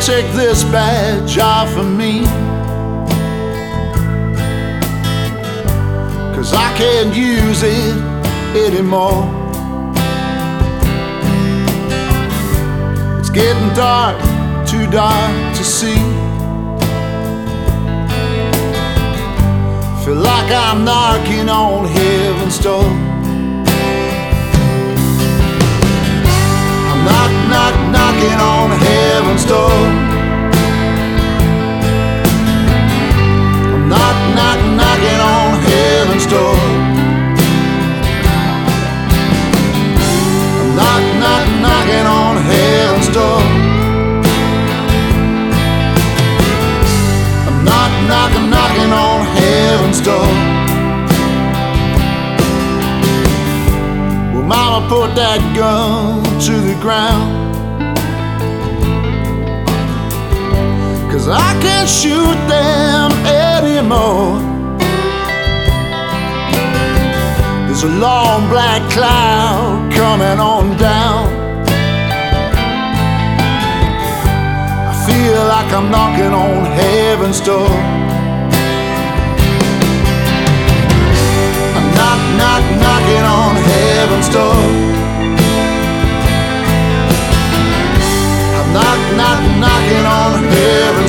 take this badge off of me, 'cause I can't use it anymore. It's getting dark, too dark to see. Feel like I'm knocking on heaven's door. I'm knocking on heaven's door. I'm knocking on heaven's door. I'm knocking on heaven's door. I'm knocking on heaven's door. Well, Mama put that gun to the ground, 'cause I can't shoot them anymore. There's a long black cloud coming on down. I feel like I'm knocking on heaven's door. I'm knocking on heaven's door. I'm knocking on heaven's door.